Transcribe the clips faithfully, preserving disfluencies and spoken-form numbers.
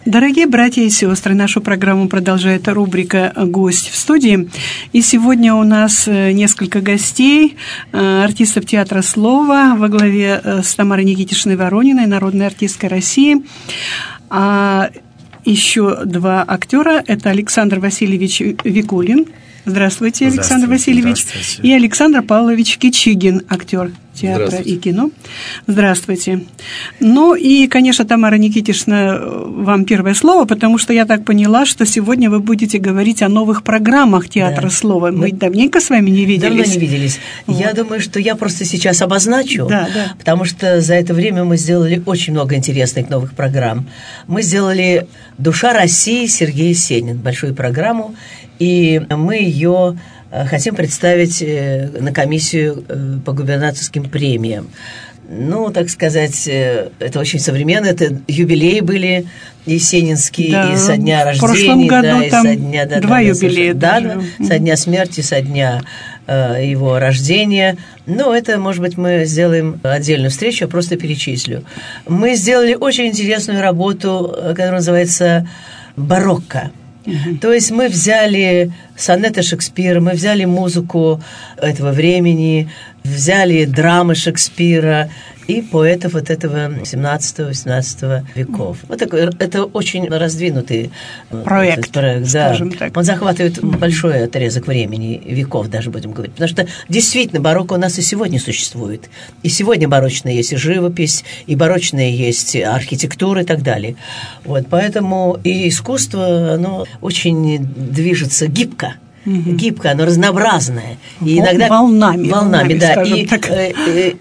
Дорогие братья и сестры, нашу программу продолжает рубрика «Гость в студии». И сегодня у нас несколько гостей, артистов театра слова во главе с Тамарой Никитишной Ворониной, народной артисткой России. А еще два актера – это Александр Васильевич Викулин. Здравствуйте, Александр Здравствуйте, Васильевич. здравствуйте. И Александр Павлович Кичигин, актер театра и кино. Здравствуйте. Ну и, конечно, Тамара Никитишна, вам первое слово, потому что я так поняла, что сегодня вы будете говорить о новых программах театра да. слова. Мы да. давненько с вами не виделись. Давно не виделись. Вот. Я думаю, что я просто сейчас обозначу, да, да. потому что за это время мы сделали очень много интересных новых программ. Мы сделали «Душа России» Сергей Есенин, большую программу, и мы ее хотим представить на комиссию по губернаторским премиям. Ну, так сказать, это очень современно, это юбилеи были есенинские, да, и со дня рождения, в прошлом году да, и там со дня, да, два да, юбилея. Да, да, со дня смерти, со дня э, его рождения. Но это, может быть, мы сделаем отдельную встречу, я просто перечислю. Мы сделали очень интересную работу, которая называется «Барокко». Uh-huh. То есть мы взяли сонеты Шекспира, мы взяли музыку этого времени, взяли драмы Шекспира и поэтов вот этого семнадцатого-восемнадцатого веков. Вот такой, это очень раздвинутый проект, проект да. так. Он захватывает большой отрезок времени, веков даже, будем говорить. Потому что действительно барокко у нас и сегодня существует. И сегодня барочная есть и живопись, и барочная есть архитектура и так далее. Вот, поэтому и искусство, оно очень движется гибко. Угу. Гибкое, оно разнообразное. И иногда волнами, волнами, волнами да, и, и,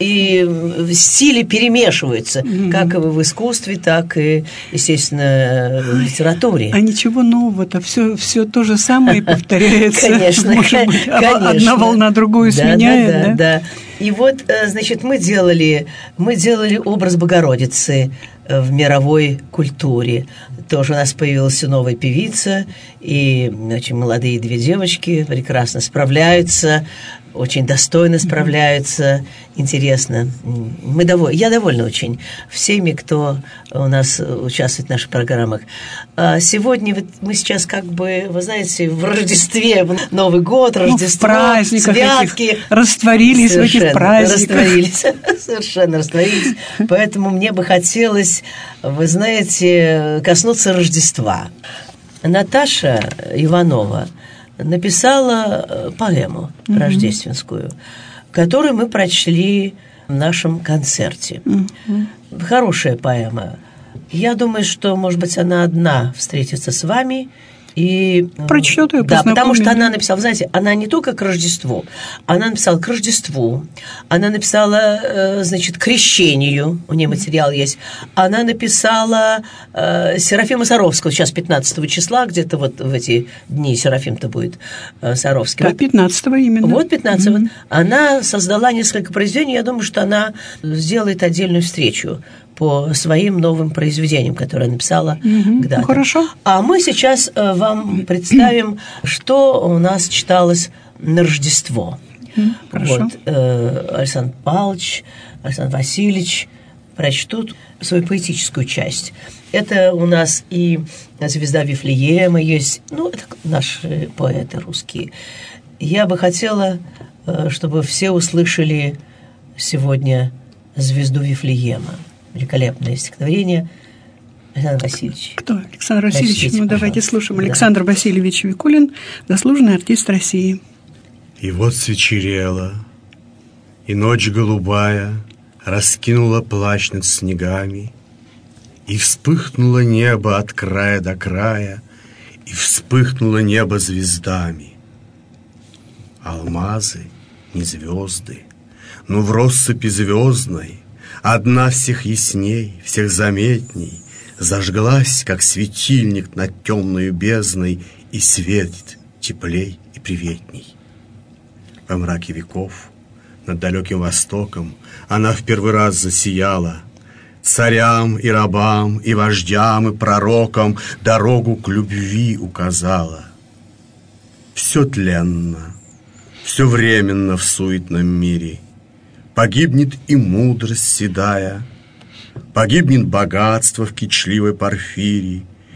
и стили перемешиваются, угу. как в искусстве, так и, естественно, в литературе. А ничего нового-то, все, все то же самое повторяется. Конечно, может быть, конечно. Одна волна другую да, сменяет, да, да, да? да. И вот, значит, мы делали, мы делали образ Богородицы в мировой культуре. Тоже у нас появилась новая певица, и очень молодые две девочки прекрасно справляются, очень достойно справляются, интересно. Мы доволь... Я довольна очень всеми, кто у нас участвует в наших программах. Сегодня вот мы сейчас как бы, вы знаете, в Рождестве, Новый год, Рождество, ну, в праздниках святки. Этих, растворились совершенно, в этих праздниках. Растворились, совершенно растворились. Поэтому мне бы хотелось, вы знаете, коснуться Рождества. Наташа Иванова написала поэму mm-hmm. рождественскую, которую мы прочли в нашем концерте. Mm-hmm. Хорошая поэма. Я думаю, что, может быть, она одна встретится с вами и... Прочтет ее, да, потому что она написала, знаете, она не только к Рождеству, она написала к Рождеству, она написала, значит, к крещению, у нее материал есть, она написала э, Серафима Саровского, сейчас пятнадцатого числа, где-то вот в эти дни Серафим-то будет э, Саровский. Да, пятнадцатого именно. Вот пятнадцатого. Mm-hmm. Она создала несколько произведений, я думаю, что она сделает отдельную встречу по своим новым произведениям, которые написала mm-hmm. когда-то. Ну, хорошо. А мы сейчас э, вам представим, что у нас читалось на Рождество. Mm-hmm. Хорошо. Вот, э, Александр Павлович, Александр Васильевич прочтут свою поэтическую часть. Это у нас и «Звезда Вифлеема» есть, ну, это наши поэты русские. Я бы хотела, э, чтобы все услышали сегодня «Звезду Вифлеема». Великолепное стихотворение. Александр Васильевич. Кто? Александр Васильевич. Прочтите, ну, давайте пожалуйста. слушаем. Александр да. Васильевич Викулин, заслуженный артист России. И вот свечерело, и ночь голубая раскинула плащ над снегами, и вспыхнуло небо от края до края, и вспыхнуло небо звездами. Алмазы, не звезды, но в россыпи звездной одна всех ясней, всех заметней, зажглась, как светильник над темною бездной, и светит теплей и приветней. Во мраке веков, над далеким востоком, она в первый раз засияла, царям и рабам, и вождям, и пророкам дорогу к любви указала. Все тленно, все временно в суетном мире, погибнет и мудрость седая, погибнет богатство в кичливой порфирии,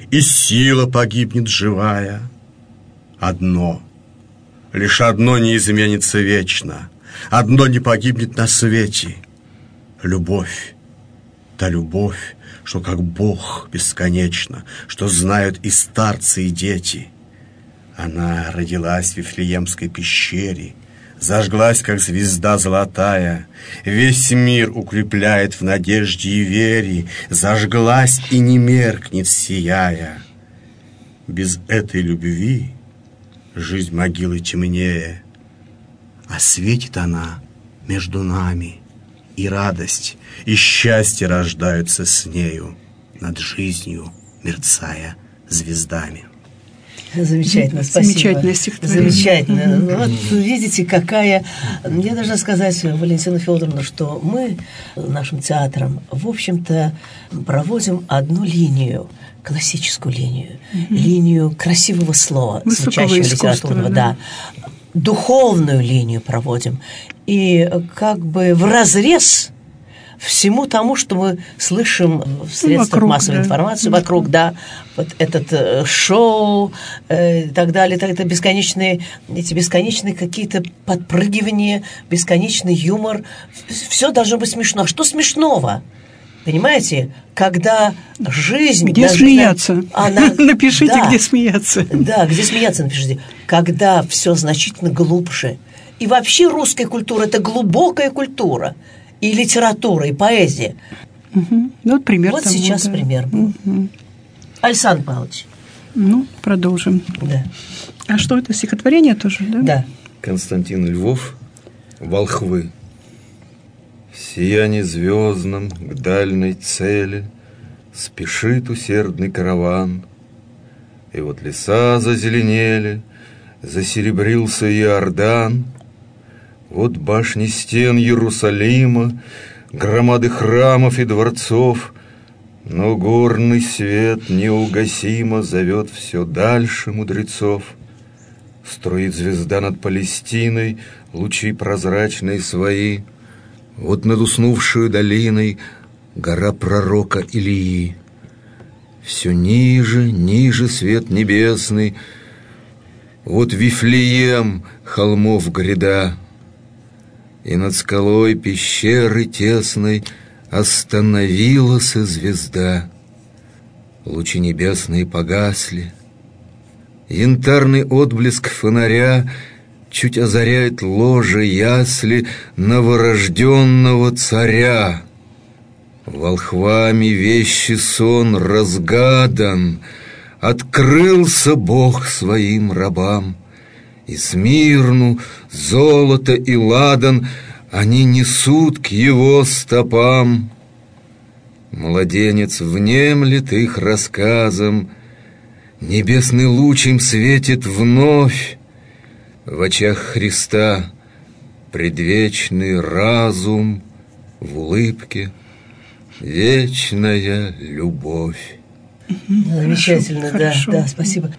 и сила погибнет живая. Одно, лишь одно не изменится вечно, одно не погибнет на свете — любовь. Та любовь, что как Бог бесконечно, что знают и старцы, и дети. Она родилась в Вифлеемской пещере, зажглась, как звезда золотая, весь мир укрепляет в надежде и вере, зажглась и не меркнет, сияя. Без этой любви жизнь могилы темнее, а светит она между нами, и радость, и счастье рождаются с нею, над жизнью мерцая звездами. Замечательно, спасибо. Замечательное стихотворение. Замечательно. Mm-hmm. Вот видите, какая... Я должна сказать, Валентина Федоровна, что мы нашим театром, в общем-то, проводим одну линию, классическую линию, mm-hmm. линию красивого слова, звучащего литературного, да. да, духовную линию проводим. И как бы вразрез всему тому, что мы слышим в средствах вокруг, массовой да. информации, вокруг, да, вот этот э, шоу э, и так далее, это бесконечные, эти бесконечные какие-то подпрыгивания, бесконечный юмор, все должно быть смешно. А что смешного? Понимаете, когда жизнь... Где даже, смеяться? Она, напишите, да, где смеяться. Да, где смеяться напишите. Когда все значительно глубже. И вообще русская культура – это глубокая культура. И литература, и поэзия. Угу. Вот пример Вот тому, сейчас да. пример был. Угу. Александр Павлович. Ну, продолжим. Да. А что это, стихотворение тоже, да? Да. Константин Львов, «Волхвы». В сиянии звездном к дальней цели спешит усердный караван. И вот леса зазеленели, засеребрился Иордан. Вот башни стен Иерусалима, громады храмов и дворцов, но горный свет неугасимо зовет все дальше мудрецов. Струит звезда над Палестиной лучи прозрачные свои. Вот над уснувшую долиной гора пророка Илии. Все ниже, ниже свет небесный. Вот Вифлеем холмов гряда, и над скалой пещеры тесной остановилась звезда. Лучи небесные погасли, янтарный отблеск фонаря чуть озаряет ложе ясли новорожденного царя. Волхвами вещий сон разгадан, открылся Бог своим рабам. И Смирну, золото и ладан они несут к его стопам. Младенец внемлет их рассказом, небесный луч им светит вновь. В очах Христа предвечный разум, в улыбке вечная любовь. Замечательно, хорошо, да, хорошо. да, спасибо.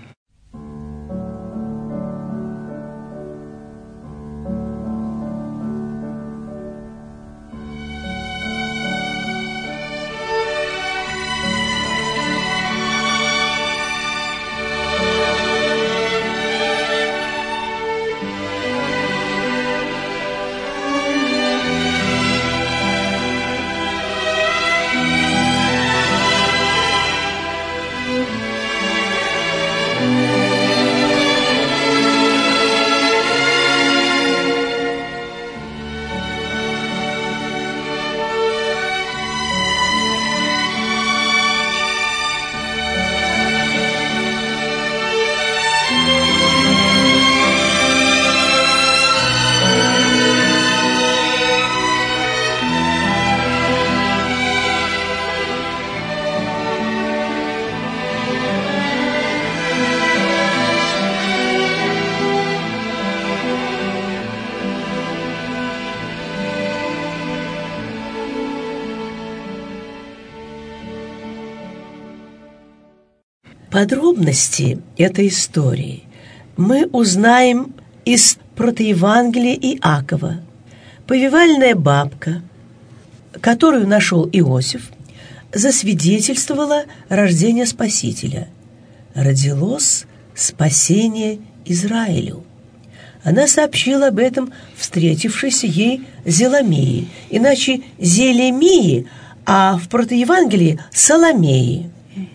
Подробности этой истории мы узнаем из протоевангелия Иакова. Повивальная бабка, которую нашел Иосиф, засвидетельствовала рождение Спасителя. Родилось спасение Израилю. Она сообщила об этом встретившейся ей Зеломии, иначе Зелемии, а в протоевангелии Соломеи.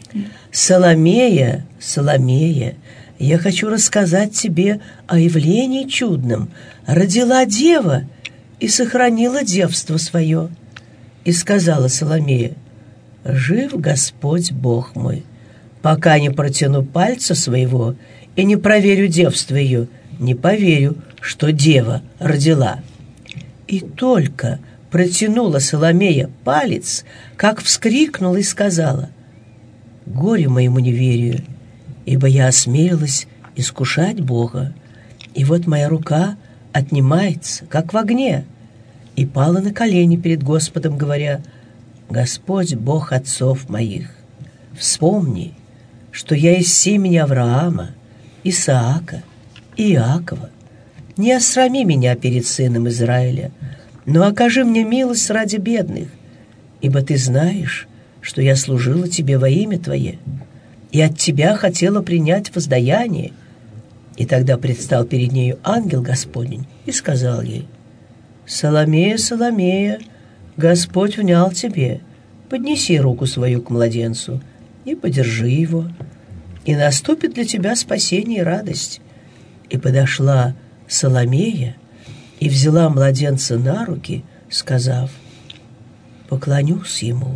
Соломея, Соломея, я хочу рассказать тебе о явлении чудном. Родила дева и сохранила девство свое. И сказала Соломея: жив Господь Бог мой, пока не протяну пальца своего и не проверю девство ее, не поверю, что дева родила. И только протянула Соломея палец, как вскрикнула и сказала: горе моему неверию, ибо я осмелилась искушать Бога, и вот моя рука отнимается, как в огне, и пала на колени перед Господом, говоря: Господь Бог отцов моих, вспомни, что я из семени Авраама, Исаака и Иакова. Не осрами меня перед сыном Израиля, но окажи мне милость ради бедных, ибо ты знаешь, что я служила тебе во имя твое, и от тебя хотела принять воздаяние. И тогда предстал перед нею ангел Господень и сказал ей: Соломея, Соломея, Господь внял тебе, поднеси руку свою к младенцу и подержи его, и наступит для тебя спасение и радость. И подошла Соломея и взяла младенца на руки, сказав: поклонюсь ему,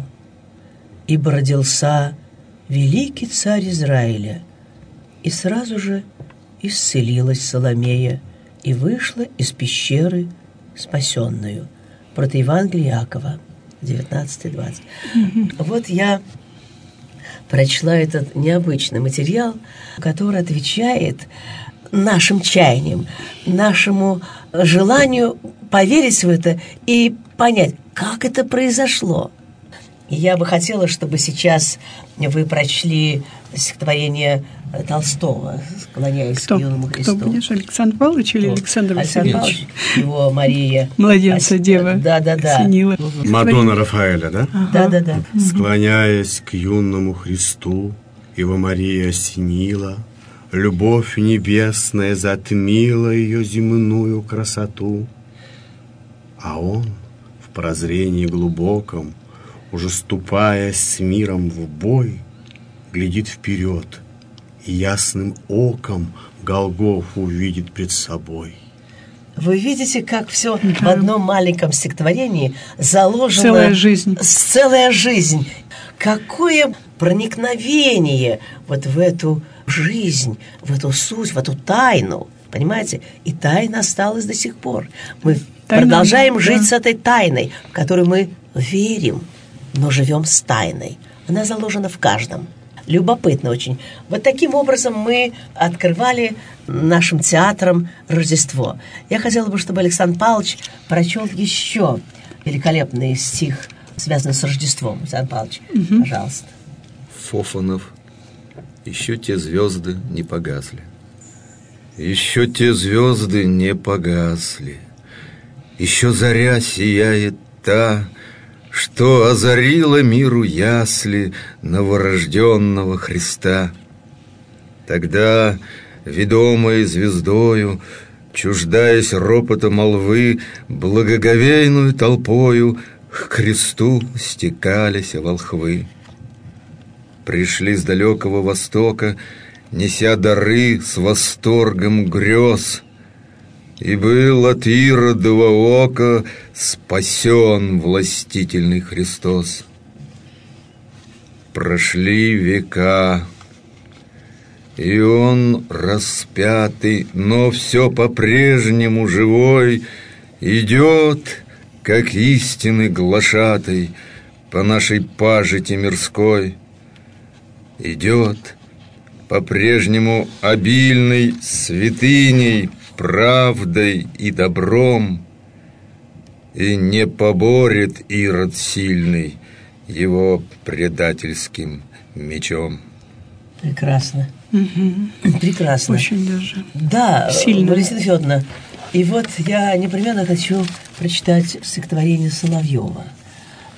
ибо родился великий царь Израиля. И сразу же исцелилась Соломея и вышла из пещеры спасенную. Протоевангелие Иакова, девятнадцать двадцать. Mm-hmm. Вот я прочла этот необычный материал, который отвечает нашим чаяниям, нашему желанию поверить в это и понять, как это произошло. И я бы хотела, чтобы сейчас вы прочли стихотворение Толстого, склоняясь кто, к юному Христу. Кто будешь, Александр Павлович или Александр Васильевич? Александр Павлович, его Мария. Младенца Ос... дева. Да, да, да. Осенила. Мадонна Рафаэля, да? Ага. Да, да, да. Склоняясь к юному Христу, его Мария осенила, любовь небесная затмила ее земную красоту. А он в прозрении глубоком, уже ступая с миром в бой, глядит вперед и ясным оком Голгофу увидит пред собой. Вы видите, как все да. в одном маленьком стихотворении заложено. Целая жизнь. Целая жизнь. Какое проникновение вот в эту жизнь, в эту суть, в эту тайну. Понимаете? И тайна осталась до сих пор. Мы тайна, продолжаем да. жить с этой тайной, в которую мы верим, но живем с тайной. Она заложена в каждом. Любопытно очень. Вот таким образом мы открывали нашим театром Рождество. Я хотела бы, чтобы Александр Павлович прочел еще великолепный стих, связанный с Рождеством. Александр Павлович, угу. пожалуйста. Фофанов. Еще те звезды не погасли. Еще те звезды не погасли. Еще заря сияет та, что озарила миру ясли новорожденного Христа. Тогда, ведомые звездою, чуждаясь ропота молвы, благоговейную толпою к кресту стекались волхвы. Пришли с далекого востока, неся дары с восторгом грез, и был от Иродова ока спасен властительный Христос. Прошли века, и он распятый, но все по-прежнему живой, идет, как истинный глашатай, по нашей пажити мирской. Идет, по-прежнему обильной святыней, правдой и добром, и не поборет Ирод сильный его предательским мечом. Прекрасно. Угу. Прекрасно. Очень даже. Да, сильно. Валентина Федоровна. И вот я непременно хочу прочитать стихотворение Соловьева.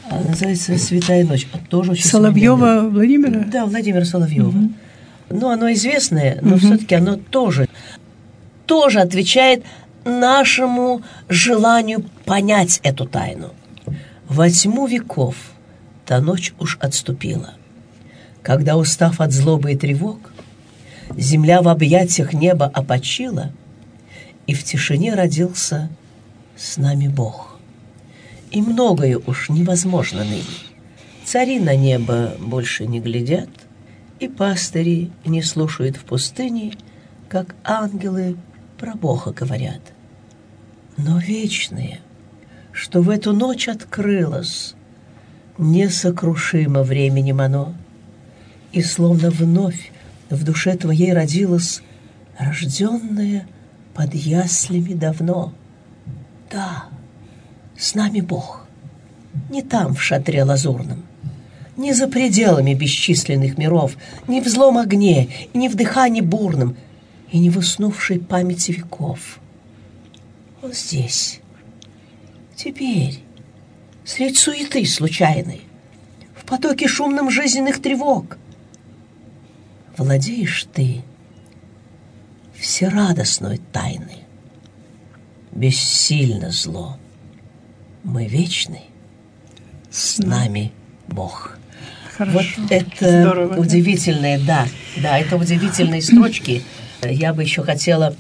Называется «Святая ночь». Тоже очень Соловьева Владимира? Да, Владимира Соловьева. Угу. Ну, оно известное, но угу. все-таки оно тоже, тоже отвечает нашему желанию понять эту тайну. Во тьму веков та ночь уж отступила, когда, устав от злобы и тревог, земля в объятиях неба опочила, и в тишине родился с нами Бог. И многое уж невозможно ныне. Цари на небо больше не глядят, и пастыри не слушают в пустыне, как ангелы про Бога говорят. Но вечное, что в эту ночь открылось, несокрушимо временем оно, и словно вновь в душе твоей родилось, рожденное под яслями давно. Да, с нами Бог, не там в шатре лазурном, не за пределами бесчисленных миров, не в злом огне, и не в дыхании бурном, и не в уснувшей памяти веков. Он здесь, теперь, средь суеты случайной, в потоке шумном жизненных тревог. Владеешь ты всерадостной тайной. Бессильно зло. Мы вечны, с нами Бог. Хорошо. Вот это здорово, удивительные, да. да, да, это удивительные строчки. Я бы еще хотела,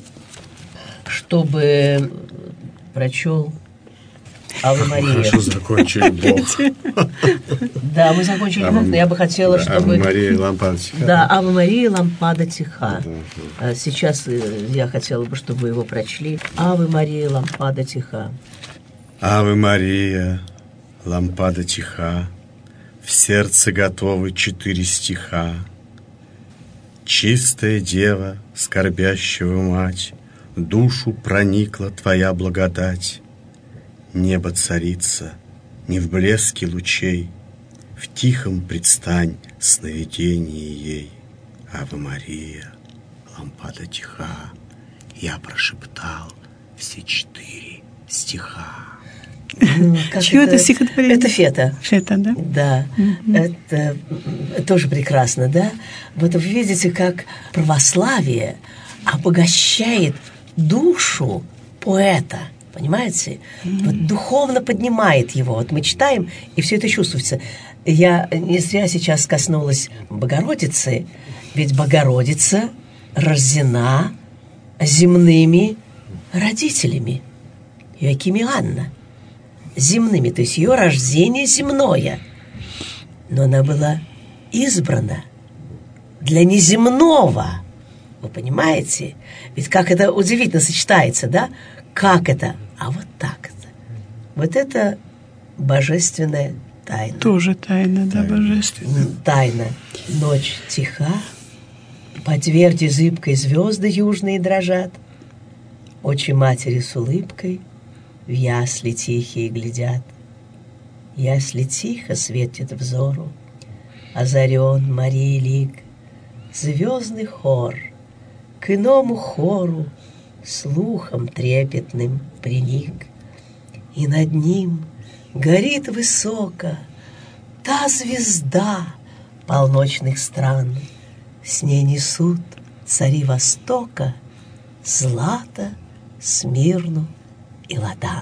чтобы прочел Аве Мария. Хорошо закончили Бог. Да, мы закончили Бог, но я бы хотела, чтобы... Аве Мария, лампада тиха. Да, Аве Мария, лампада тиха. Сейчас я хотела бы, чтобы вы его прочли. Аве Мария, лампада тиха. Аве Мария, лампада тиха, в сердце готовы четыре стиха. Чистая дева, скорбящего мать, душу проникла твоя благодать. Небо царица, не в блеске лучей, в тихом предстань сновидении ей. Аве Мария, лампада тиха, я прошептал все четыре стиха. Ну, Чье это, это стихотворение? Это Фета. Фета, да? Да. Угу. Это тоже прекрасно, да? Вот вы видите, как православие обогащает душу поэта, понимаете? Mm-hmm. Вот духовно поднимает его. Вот мы читаем, и все это чувствуется. Я не зря сейчас коснулась Богородицы, ведь Богородица рождена земными родителями, Иоаким и Анна. Земными, то есть ее рождение земное. Но она была избрана для неземного. Вы понимаете? Ведь как это удивительно сочетается, да? Как это? А вот так это. Вот это божественная тайна. Тоже тайна, да, божественная. Тайна. Ночь тиха, по тверди зыбкой звезды южные дрожат, очи матери с улыбкой в ясли тихие глядят. Ясли тихо светит взору, озарен Марии лик, звездный хор к иному хору слухом трепетным приник, и над ним горит высоко та звезда полночных стран. С ней несут цари Востока Злато, Смирну и Ладан.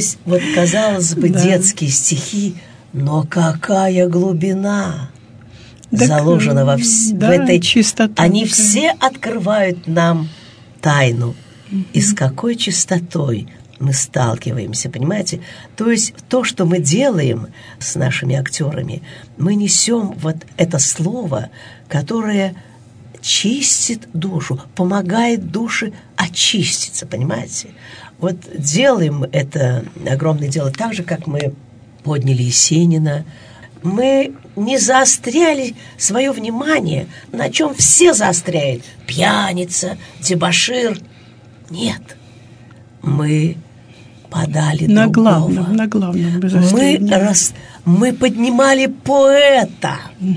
есть, вот, казалось бы, Да. детские стихи, но какая глубина Так, заложена во вс- да, в этой... чистота Они такая. все открывают нам тайну. И с какой чистотой мы сталкиваемся, понимаете? То есть то, что мы делаем с нашими актерами, мы несем вот это слово, которое чистит душу, помогает душе очиститься, понимаете? Вот делаем это огромное дело так же, как мы подняли Есенина. Мы не заостряли свое внимание, на чем все заостряют. Пьяница, дебошир. Нет. Мы подали На другого. главном, на главном вы Мы, заострили. рас... мы поднимали поэта.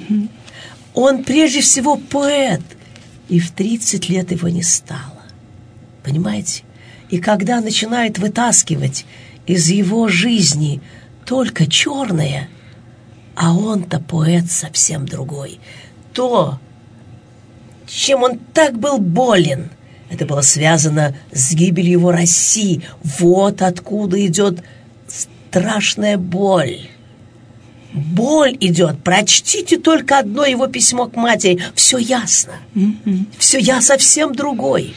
Он прежде всего поэт. И в тридцать лет его не стало. Понимаете? И когда начинает вытаскивать из его жизни только черное, а он-то поэт совсем другой, то, чем он так был болен, это было связано с гибелью его России. Вот откуда идет страшная боль. Боль идет. Прочтите только одно его письмо к матери. Все ясно. Mm-hmm. Все, я совсем другой.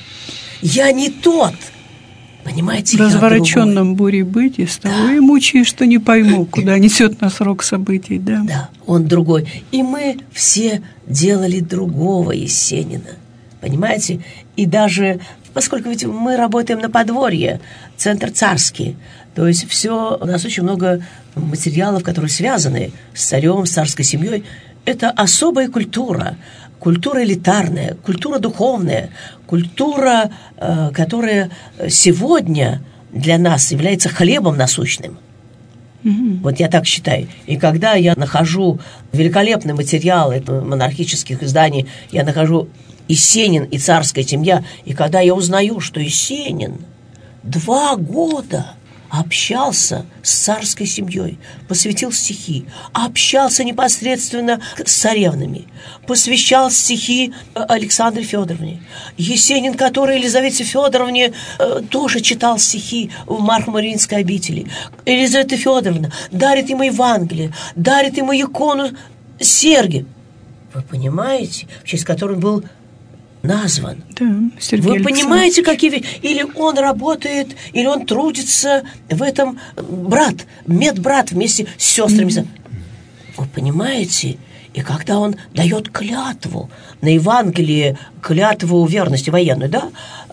Я не тот. Понимаете, в развороченном буре бытия с того да. и мучаюсь, что не пойму, куда несет нас рок событий. Да. Да, он другой. И мы все делали другого Есенина. Понимаете? И даже, поскольку ведь мы работаем на подворье, центр царский, то есть все, у нас очень много материалов, которые связаны с царем, с царской семьей. Это особая культура, культура элитарная, культура духовная, культура, э, которая сегодня для нас является хлебом насущным. Mm-hmm. Вот я так считаю. И когда я нахожу великолепный материал это монархических изданий, я нахожу Есенин и царская семья, и когда я узнаю, что Есенин два года общался с царской семьей, посвятил стихи, общался непосредственно с царевнами, посвящал стихи Александре Федоровне. Есенин, который Елизавете Федоровне э, тоже читал стихи в Марко-Мариинской обители. Елизавета Федоровна дарит ему Евангелие, дарит ему икону Сергия. Вы понимаете, в честь которой он был назван. Да, Сергей Вы понимаете, какие... Или он работает, или он трудится в этом брат, медбрат вместе с сестрами. Mm-hmm. Вы понимаете? И когда он дает клятву на Евангелие, клятву верности военную, да?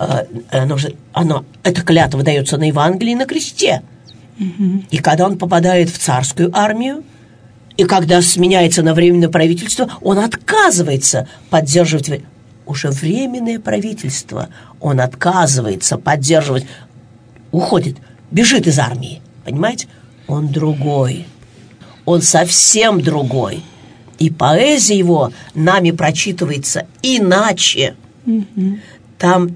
Оно же, оно, эта клятва дается на Евангелии на кресте. Mm-hmm. И когда он попадает в царскую армию, и когда сменяется на временное правительство, он отказывается поддерживать... Уже временное правительство, он отказывается поддерживать, уходит, бежит из армии, понимаете? Он другой, он совсем другой. И поэзия его нами прочитывается иначе. Mm-hmm. Там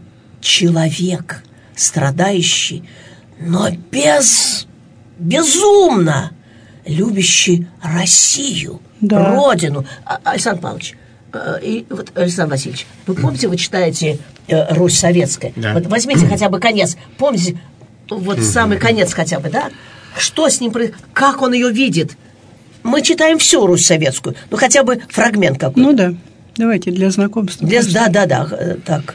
человек, страдающий, но без, безумно любящий Россию, да. Родину. Александр Павлович, и вот, Александр Васильевич, вы помните, вы читаете э, «Русь советская»? Да. Вот возьмите хотя бы конец. Помните, вот самый конец хотя бы, да? Что с ним происходит? Как он ее видит? Мы читаем всю «Русь советскую». Ну, хотя бы фрагмент какой-то. Ну да, давайте для знакомства. Для, да, да, да, так.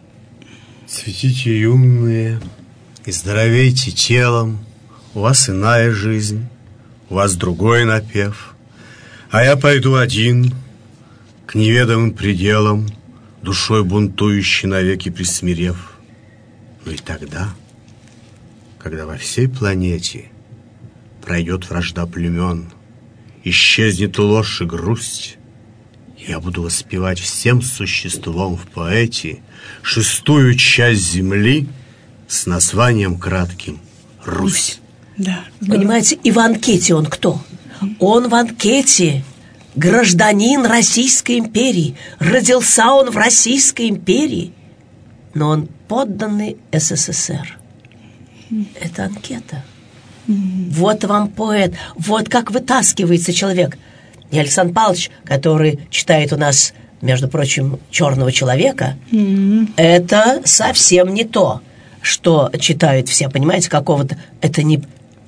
Цветите юные и здоровейте телом. У вас иная жизнь, у вас другой напев. А я пойду один к неведомым пределам, душой бунтующей навеки присмирев. Но и тогда, когда во всей планете пройдет вражда племен, исчезнет ложь и грусть, я буду воспевать всем существом в поэте шестую часть земли с названием кратким «Русь». Да, понимаете, и в анкете он кто? Он в анкете гражданин Российской империи. Родился он в Российской империи, но он подданный СССР. Это анкета. Вот вам поэт. Вот как вытаскивается человек. И Александр Павлович, который читает у нас, между прочим, «Черного человека», это совсем не то, что читают все, понимаете, какого-то... Это не...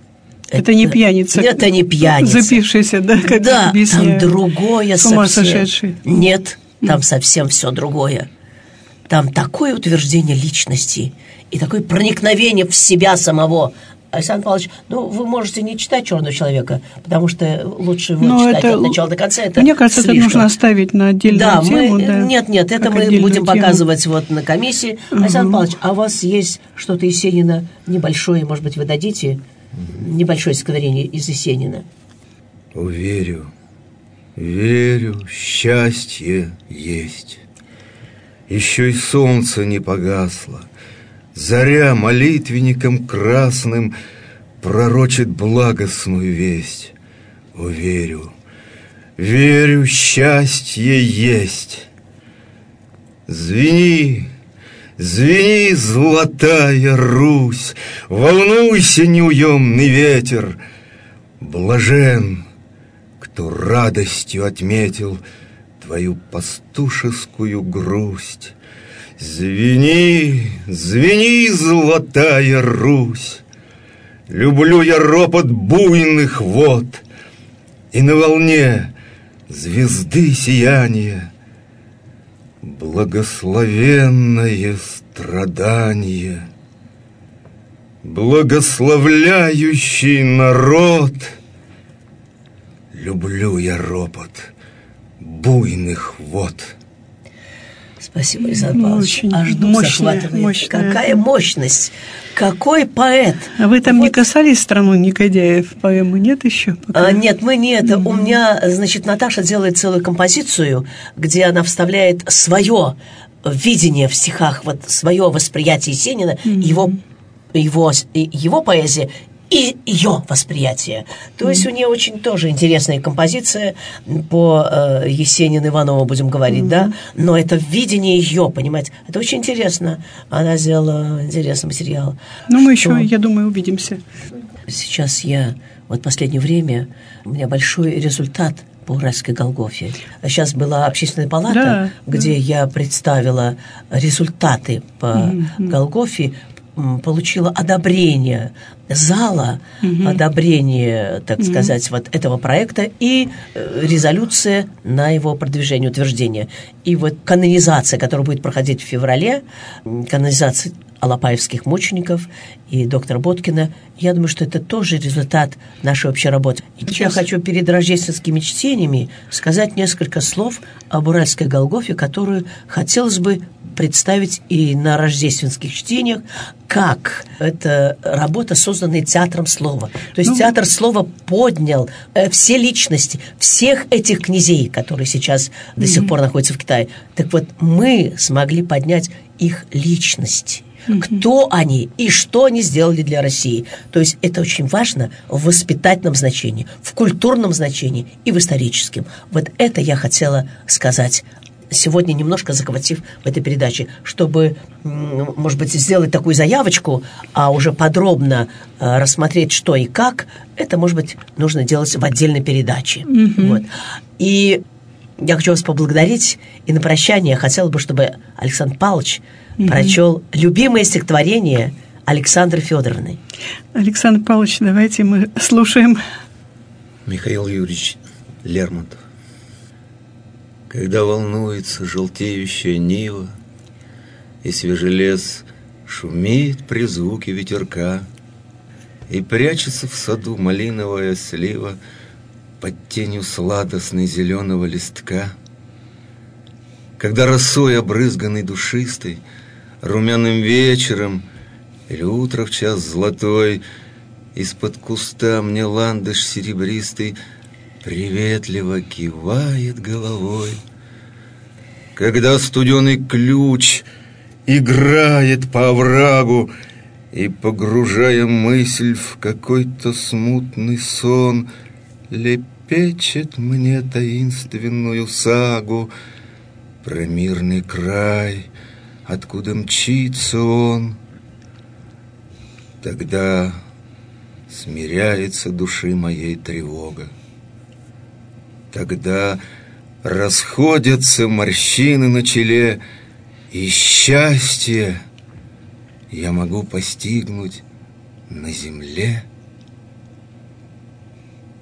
Это, это не пьяница. Это не пьяница. Запившийся, да, как да, объясняют. Там другое с ума совсем. Сошедший. Нет, там mm. совсем все другое. Там такое утверждение личности и такое проникновение в себя самого. Александр Павлович, ну, вы можете не читать «Черного человека», потому что лучше его Но читать это, от начала до конца. Это мне кажется, слишком. Это нужно оставить на отдельную да, тему. Мы, да, нет, нет, это мы будем тему. показывать вот на комиссии. Угу. Александр Павлович, а у вас есть что-то Есенина небольшое, может быть, вы дадите небольшое стихотворение из Есенина? Верю, верю, счастье есть. Еще и солнце не погасло. Заря молитвенником красным пророчит благостную весть. О, верю, верю, счастье есть. Звени, звени, золотая Русь, волнуйся, неуемный ветер. Блажен, кто радостью отметил твою пастушескую грусть. Звени, звени, золотая Русь, люблю я ропот буйных вод, и на волне звезды сияние, благословенное страдание, благословляющий народ. Люблю я ропот буйных вод. Спасибо, Александр Павлович. Очень Аж дух мощная, захватывает. мощная. Какая мощность! Какой поэт! А вы там вот. не касались «Страну негодяев» поэмы? Нет еще? А, нет, мы не это. Mm-hmm. У меня, значит, Наташа делает целую композицию, где она вставляет свое видение в стихах, вот свое восприятие Есенина, mm-hmm. его, его, его поэзия и ее восприятие. То mm-hmm. есть у нее очень тоже интересная композиция по э, Есенину Иванову, будем говорить, mm-hmm. да, но это видение ее, понимаете, это очень интересно. Она сделала интересный материал. Ну, мы еще, я думаю, увидимся. Сейчас я, вот в последнее время, у меня большой результат по Уральской Голгофе. Сейчас была общественная палата, да, где да. я представила результаты по mm-hmm. Голгофе, получила одобрение зала, угу. одобрение, так угу. сказать, вот этого проекта и резолюция на его продвижение, утверждение. И вот канонизация, которая будет проходить в феврале, канонизация алапаевских мучеников и доктора Боткина, я думаю, что это тоже результат нашей общей работы. И я хочу перед рождественскими чтениями сказать несколько слов об Уральской Голгофе, которую хотелось бы представить и на рождественских чтениях, как это работа, созданная театром слова. То есть ну, театр слова поднял э, все личности, всех этих князей, которые сейчас mm-hmm. до сих пор находятся в Китае. Так вот, мы смогли поднять их личности. Mm-hmm. Кто они и что они сделали для России. То есть это очень важно в воспитательном значении, в культурном значении и в историческом. Вот это я хотела сказать сегодня, немножко захватив в этой передаче, чтобы, может быть, сделать такую заявочку, а уже подробно э, рассмотреть, что и как, это, может быть, нужно делать в отдельной передаче. Mm-hmm. Вот. И я хочу вас поблагодарить, и на прощание я хотела бы, чтобы Александр Павлович mm-hmm. прочел любимое стихотворение Александры Федоровны. Александр Павлович, давайте мы слушаем. Михаил Юрьевич Лермонтов. Когда волнуется желтеющая нива, и свежий лес шумит при звуке ветерка, и прячется в саду малиновая слива под тенью сладостной зеленого листка, когда росой обрызганный душистой, румяным вечером или утро в час золотой, из-под куста мне ландыш серебристый приветливо кивает головой, когда студеный ключ играет по оврагу и, погружая мысль в какой-то смутный сон, лепечет мне таинственную сагу про мирный край, откуда мчится он. Тогда смиряется души моей тревога. Тогда расходятся морщины на челе, и счастье я могу постигнуть на земле.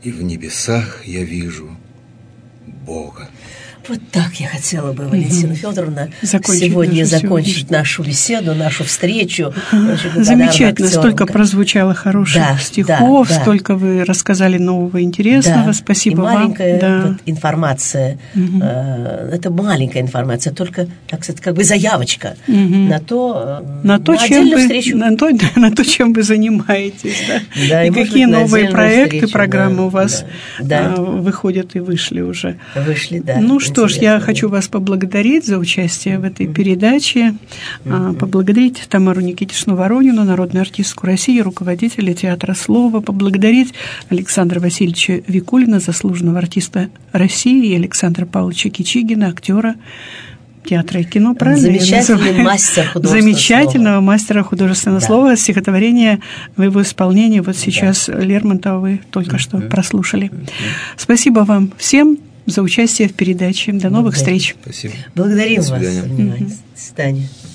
и в небесах я вижу Бога. Вот так я хотела бы, Валентина угу. Федоровна, закончить сегодня нашу закончить сегодняшнюю. нашу беседу, нашу встречу. Замечательно, столько прозвучало хороших да, стихов, да, да. столько вы рассказали нового интересного. Да. Спасибо и вам. маленькая да. вот информация, угу. э, это маленькая информация, только, так сказать, как бы заявочка угу. на то, на, то, на чем отдельную вы, встречу. На то, на то, чем вы занимаетесь. Да? Да, и и какие быть, новые проекты, встречу, программы да, у вас да, да. выходят и вышли уже. Вышли, да. Ну что ж, я да. хочу вас поблагодарить за участие в этой mm-hmm. передаче, mm-hmm. поблагодарить Тамару Никитичну Воронину, народную артистку России, руководителя театра «Слово», поблагодарить Александра Васильевича Викулина, заслуженного артиста России, и Александра Павловича Кичигина, актера театра и кино, правильно? Замечательный мастер художественного Замечательного слова. мастера художественного да. слова, стихотворение в его исполнении вот сейчас да. Лермонтова вы только mm-hmm. что прослушали. Mm-hmm. Спасибо вам всем за участие в передаче. До новых Благодарим. встреч. Спасибо. Благодарим До вас. свидания. До свидания.